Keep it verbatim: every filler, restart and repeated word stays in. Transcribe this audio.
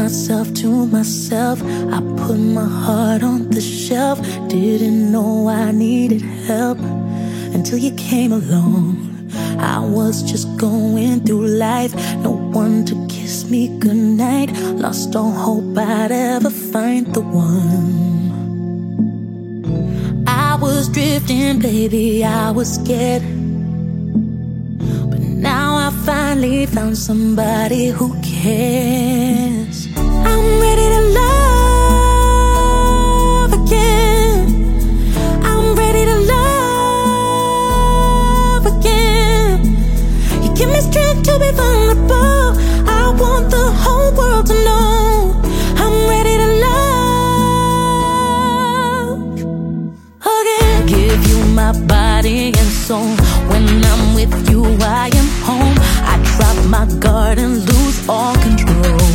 myself to myself. I put my heart on the shelf. Didn't know I needed help until you came along. I was just going through life, no one to kiss me goodnight. Lost all hope I'd ever find the one. I was drifting, baby, I was scared, but now I finally found somebody who cares. I'm ready to love again. I'm ready to love again. You give me strength to be vulnerable. I want the whole world to know I'm ready to love again. Give you my body and soul. When I'm with you, I am home. I drop my guard and lose all control.